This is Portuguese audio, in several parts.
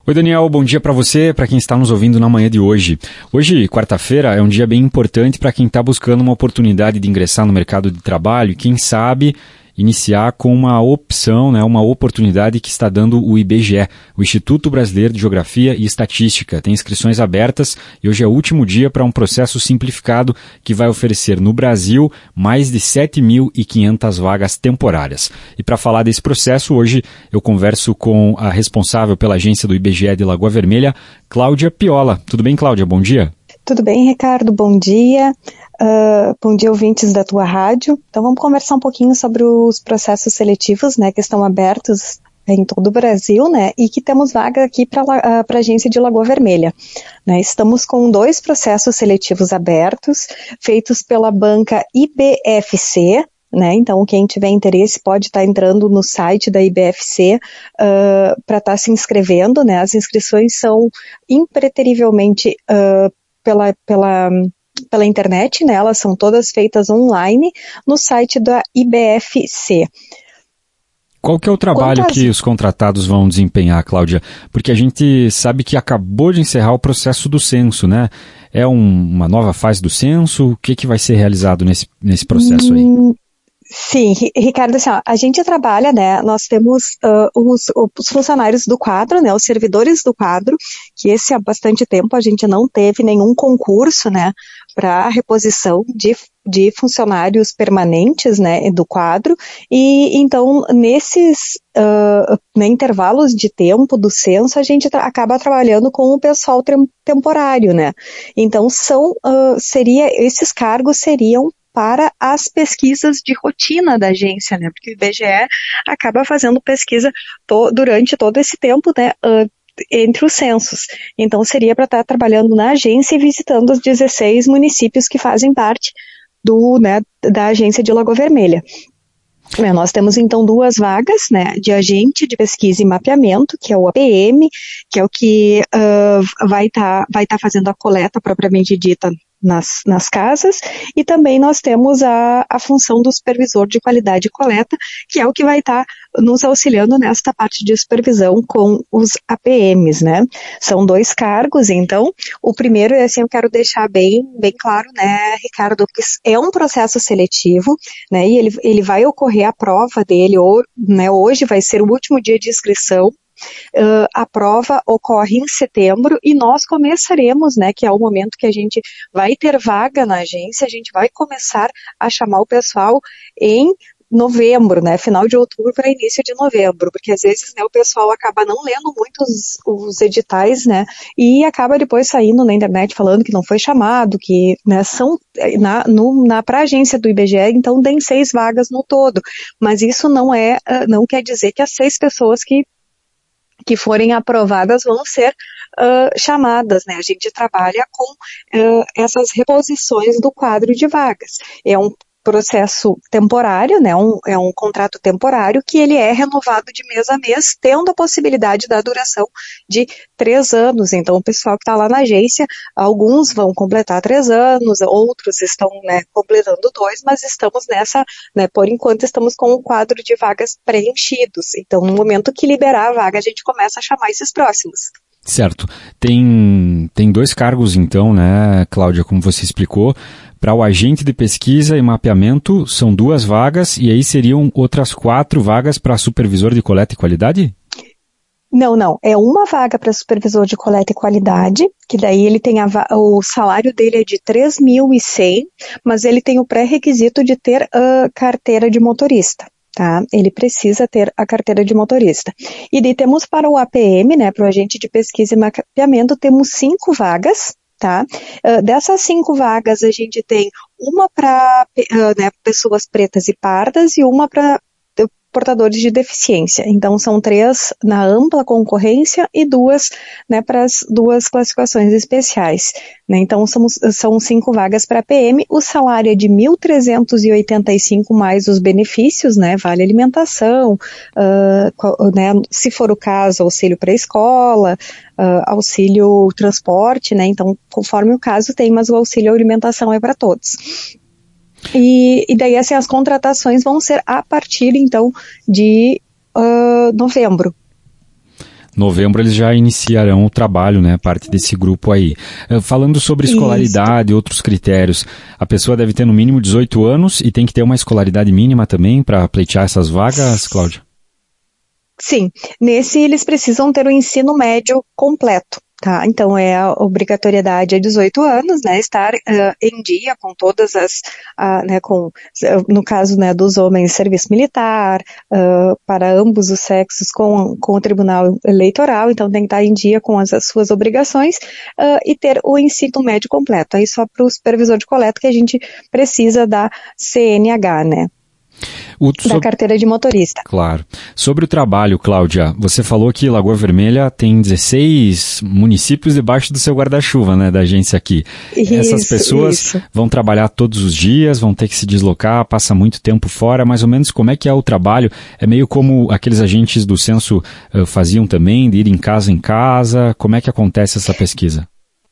Oi, Daniel, bom dia para você, para quem está nos ouvindo na manhã de hoje. Hoje, quarta-feira, é um dia bem importante para quem está buscando uma oportunidade de ingressar no mercado de trabalho e, quem sabe, iniciar com uma opção, uma oportunidade que está dando o IBGE, o Instituto Brasileiro de Geografia e Estatística. Tem inscrições abertas e hoje é o último dia para um processo simplificado que vai oferecer no Brasil mais de 7.500 vagas temporárias. E para falar desse processo, hoje eu converso com a responsável pela agência do IBGE de Lagoa Vermelha, Cláudia Piola. Tudo bem, Cláudia? Bom dia. Tudo bem, Ricardo? Bom dia. Bom dia, ouvintes da tua rádio. Então vamos conversar um pouquinho sobre os processos seletivos, que estão abertos em todo o Brasil, e que temos vaga aqui para a agência de Lagoa Vermelha. Estamos com 2 processos seletivos abertos, feitos pela banca IBFC. Então, quem tiver interesse pode estar entrando no site da IBFC para estar se inscrevendo. As inscrições são impreterivelmente pela internet, elas são todas feitas online no site da IBFC. Qual que é o trabalho que os contratados vão desempenhar, Cláudia? Porque a gente sabe que acabou de encerrar o processo do censo, É uma nova fase do censo? O que vai ser realizado nesse processo aí? Sim, Ricardo, assim, a gente trabalha, nós temos os funcionários do quadro, os servidores do quadro, que esse há bastante tempo a gente não teve nenhum concurso, para reposição de funcionários permanentes, do quadro, e então nesses intervalos de tempo do censo a gente acaba trabalhando com o pessoal temporário, Então esses cargos seriam para as pesquisas de rotina da agência, porque o IBGE acaba fazendo pesquisa durante todo esse tempo, entre os censos. Então, seria para estar trabalhando na agência e visitando os 16 municípios que fazem parte da agência de Lagoa Vermelha. Nós temos, então, 2 vagas, de agente de pesquisa e mapeamento, que é o APM, que é o que vai estar fazendo a coleta propriamente dita nas casas, e também nós temos a função do supervisor de qualidade e coleta, que é o que vai estar nos auxiliando nesta parte de supervisão com os APMs, São 2 cargos, então, o primeiro, eu quero deixar bem claro, Ricardo, que é um processo seletivo, e ele vai ocorrer a prova dele, hoje vai ser o último dia de inscrição. A prova ocorre em setembro e nós começaremos, que é o momento que a gente vai ter vaga na agência, a gente vai começar a chamar o pessoal em novembro, final de outubro para início de novembro, porque às vezes, o pessoal acaba não lendo muito os editais, e acaba depois saindo na internet falando que não foi chamado, que, são, para a agência do IBGE, então tem 6 vagas no todo, mas isso não quer dizer que as 6 pessoas que forem aprovadas vão ser chamadas, A gente trabalha com essas reposições do quadro de vagas. É um processo temporário, é um contrato temporário que ele é renovado de mês a mês, tendo a possibilidade da duração de 3 anos. Então, o pessoal que está lá na agência, alguns vão completar 3 anos, outros estão, completando 2, mas estamos nessa, por enquanto estamos com o quadro de vagas preenchidos. Então, no momento que liberar a vaga, a gente começa a chamar esses próximos. Certo. Tem 2 cargos, então, Cláudia, como você explicou. Para o agente de pesquisa e mapeamento, são 2 vagas, e aí seriam outras 4 vagas para supervisor de coleta e qualidade? Não. É uma vaga para supervisor de coleta e qualidade, que daí ele tem o salário dele é de 3.100, mas ele tem o pré-requisito de ter a carteira de motorista. Ele precisa ter a carteira de motorista. E daí temos para o APM, para o agente de pesquisa e mapeamento, temos 5 vagas, Dessas 5 vagas, a gente tem uma para pessoas pretas e pardas e uma para portadores de deficiência. Então, são 3 na ampla concorrência e 2 para as 2 classificações especiais. Então, são 5 vagas para PM. O salário é de 1.385 mais os benefícios, vale alimentação, se for o caso, auxílio para a escola, auxílio transporte, Então, conforme o caso tem, mas o auxílio alimentação é para todos. E daí, as contratações vão ser a partir, então, de novembro. Novembro eles já iniciarão o trabalho, né? Parte desse grupo aí. Falando sobre escolaridade e outros critérios, a pessoa deve ter no mínimo 18 anos e tem que ter uma escolaridade mínima também para pleitear essas vagas, Cláudia? Sim, nesse eles precisam ter o ensino médio completo. Tá, então a obrigatoriedade é 18 anos, né, estar em dia com todas né, no caso, né, dos homens, serviço militar, para ambos os sexos com o Tribunal Eleitoral, então tem que estar em dia com as suas obrigações e ter o ensino médio completo. Aí só para o supervisor de coleta que a gente precisa da CNH, né. Da carteira de motorista. Claro. Sobre o trabalho, Cláudia, você falou que Lagoa Vermelha tem 16 municípios debaixo do seu guarda-chuva, né, da agência aqui. Essas pessoas vão trabalhar todos os dias, vão ter que se deslocar, passa muito tempo fora, mais ou menos como é que é o trabalho? É meio como aqueles agentes do censo faziam também, de ir em casa, como é que acontece essa pesquisa?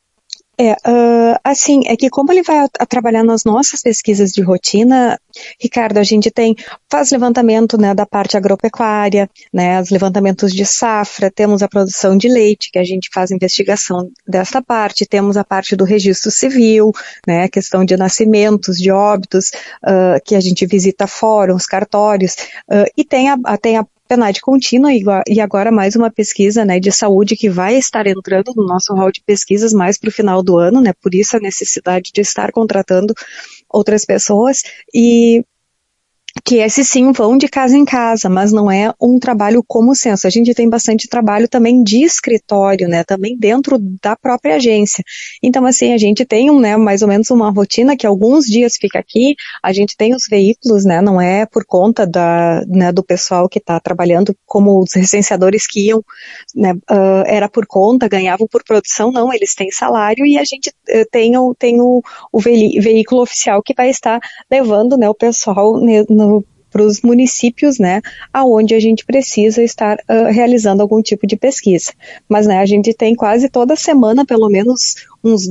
Assim, é que como ele vai trabalhar nas nossas pesquisas de rotina, Ricardo, a gente faz levantamento, né, da parte agropecuária, né, os levantamentos de safra, temos a produção de leite, que a gente faz investigação dessa parte, temos a parte do registro civil, né, a questão de nascimentos, de óbitos, que a gente visita fóruns, cartórios, e tem a PNAD contínua e agora mais uma pesquisa, né, de saúde que vai estar entrando no nosso hall de pesquisas mais para o final do ano, né, por isso a necessidade de estar contratando outras pessoas e que esses sim vão de casa em casa, mas não é um trabalho como o censo. A gente tem bastante trabalho também de escritório, né, também dentro da própria agência. Então, assim, a gente tem, né, mais ou menos uma rotina que alguns dias fica aqui, a gente tem os veículos, né, não é por conta né, do pessoal que está trabalhando, como os licenciadores que iam, né, era por conta, ganhavam por produção, não, eles têm salário e a gente tem o veículo oficial que vai estar levando, né, o pessoal para os municípios, né, aonde a gente precisa estar realizando algum tipo de pesquisa. Mas, né, a gente tem quase toda semana, pelo menos uns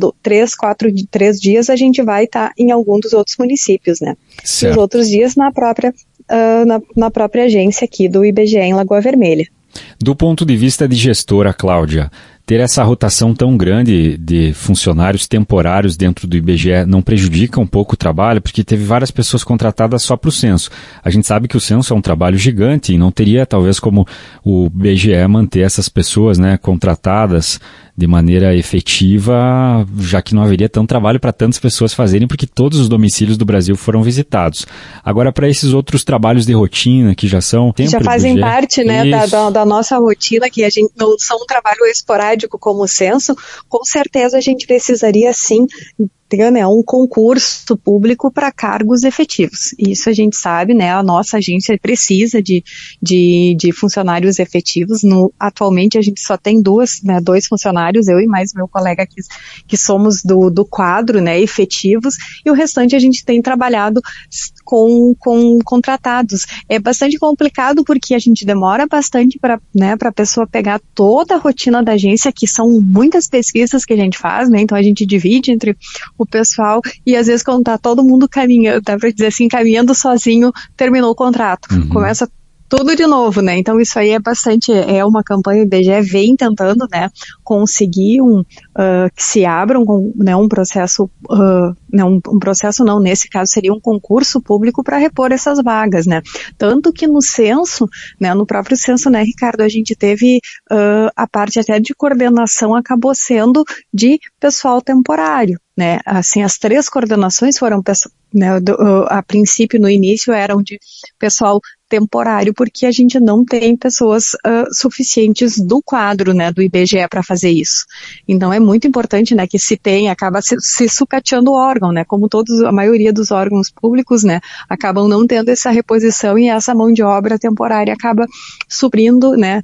3 dias, a gente vai estar em algum dos outros municípios, né. Certo. E os outros dias na própria agência aqui do IBGE em Lagoa Vermelha. Do ponto de vista de gestora, Cláudia, ter essa rotação tão grande de funcionários temporários dentro do IBGE não prejudica um pouco o trabalho? Porque teve várias pessoas contratadas só para o censo. A gente sabe que o censo é um trabalho gigante e não teria, talvez, como o IBGE manter essas pessoas, né, contratadas de maneira efetiva, já que não haveria tanto trabalho para tantas pessoas fazerem, porque todos os domicílios do Brasil foram visitados. Agora, para esses outros trabalhos de rotina, que já são... Já fazem parte, né, da nossa rotina, que a gente não são um trabalho esporádico como o censo, com certeza a gente precisaria, sim, ter, né, um concurso público para cargos efetivos. Isso a gente sabe, né, a nossa agência precisa de funcionários efetivos. Atualmente a gente só tem dois funcionários, eu e mais meu colega que somos do quadro, né, efetivos, e o restante a gente tem trabalhado com contratados. É bastante complicado porque a gente demora bastante para, né, a pessoa pegar toda a rotina da agência, que são muitas pesquisas que a gente faz, né, então a gente divide entre o pessoal e às vezes quando tá todo mundo caminhando, dá pra dizer assim, caminhando sozinho, terminou o contrato. Começa tudo de novo, né? Então isso aí é uma campanha, o IBGE vem tentando, né, conseguir que se abra um processo, um processo não, nesse caso seria um concurso público para repor essas vagas, né? Tanto que no censo, né, no próprio censo, né, Ricardo, a gente teve a parte até de coordenação acabou sendo de pessoal temporário, né? Assim, as 3 coordenações foram, né, a princípio, no início, eram de pessoal temporário, porque a gente não tem pessoas suficientes do quadro, né, do IBGE para fazer isso. Então é muito importante, né, que se tem, acaba se sucateando o órgão, né, como a maioria dos órgãos públicos, né, acabam não tendo essa reposição e essa mão de obra temporária acaba suprindo, né,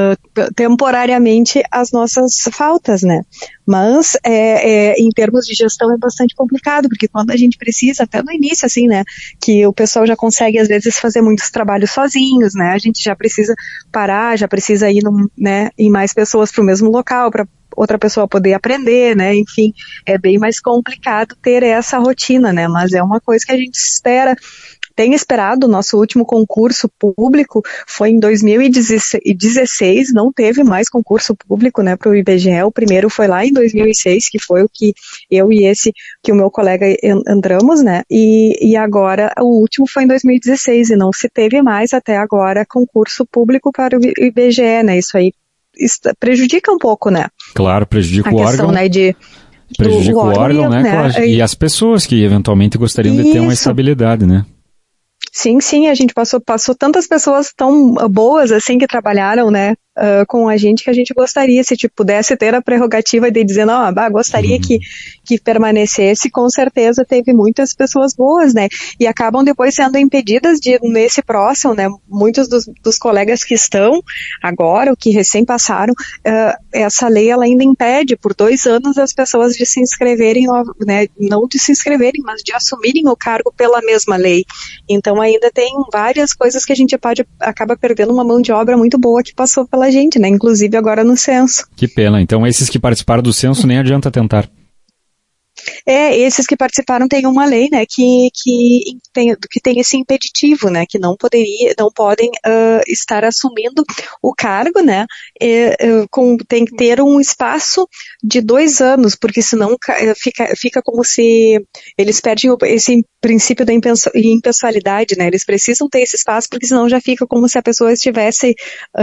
temporariamente as nossas faltas, né? Mas em termos de gestão é bastante complicado, porque quando a gente precisa, até no início, assim, né, que o pessoal já consegue às vezes fazer muitos trabalhos sozinhos, né? A gente já precisa parar, já precisa ir, ir mais pessoas para o mesmo local para outra pessoa poder aprender, né? Enfim, é bem mais complicado ter essa rotina, né? Mas é uma coisa que a gente espera tem esperado. O nosso último concurso público foi em 2016, não teve mais concurso público, né, para o IBGE. O primeiro foi lá em 2006, que foi o que eu e que o meu colega entramos, né, e agora o último foi em 2016 e não se teve mais até agora concurso público para o IBGE, né, isso aí prejudica um pouco, né. Claro, prejudica o órgão. Né, prejudica o órgão, né? E as pessoas que eventualmente gostariam de ter uma estabilidade, né? Sim, a gente passou tantas pessoas tão boas, assim, que trabalharam, né, com a gente, que a gente gostaria, se pudesse ter a prerrogativa de dizer, não, gostaria que permanecesse, com certeza teve muitas pessoas boas, né, e acabam depois sendo impedidas nesse próximo, né, muitos dos colegas que estão agora, o que recém passaram, essa lei, ela ainda impede por 2 anos as pessoas de se inscreverem, né, não de se inscreverem, mas de assumirem o cargo pela mesma lei. Então ainda tem várias coisas que a gente acaba perdendo uma mão de obra muito boa que passou pela gente, né? Inclusive agora no censo. Que pena. Então esses que participaram do censo nem adianta tentar. Esses que participaram têm uma lei, né, que tem esse impeditivo, né, que não podem estar assumindo o cargo, né, tem que ter um espaço de 2 anos, porque senão fica como se eles perdem esse princípio da impessoalidade, né, eles precisam ter esse espaço, porque senão já fica como se a pessoa estivesse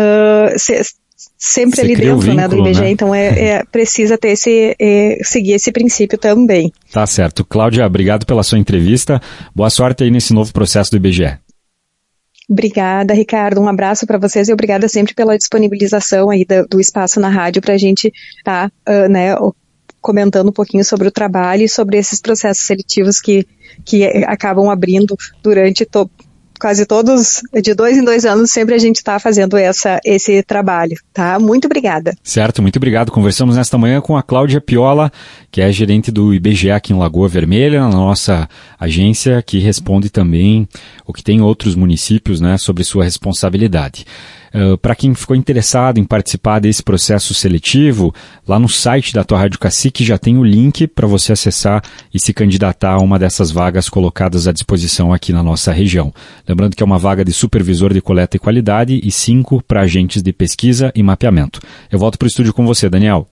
sempre ali dentro, vínculo, né, do IBGE, né? Então precisa ter seguir esse princípio também. Tá certo. Cláudia, obrigado pela sua entrevista. Boa sorte aí nesse novo processo do IBGE. Obrigada, Ricardo. Um abraço para vocês e obrigada sempre pela disponibilização aí do espaço na rádio para a gente estar, né, comentando um pouquinho sobre o trabalho e sobre esses processos seletivos que acabam abrindo durante quase todos, de 2 em 2 anos, sempre a gente está fazendo esse trabalho, tá? Muito obrigada. Certo, muito obrigado. Conversamos nesta manhã com a Cláudia Piola, que é gerente do IBGE aqui em Lagoa Vermelha, na nossa agência, que responde também o que tem outros municípios, né, sobre sua responsabilidade. Para quem ficou interessado em participar desse processo seletivo, lá no site da tua Rádio Cacique já tem o link para você acessar e se candidatar a uma dessas vagas colocadas à disposição aqui na nossa região. Lembrando que é uma vaga de supervisor de coleta e qualidade e 5 para agentes de pesquisa e mapeamento. Eu volto para o estúdio com você, Daniel.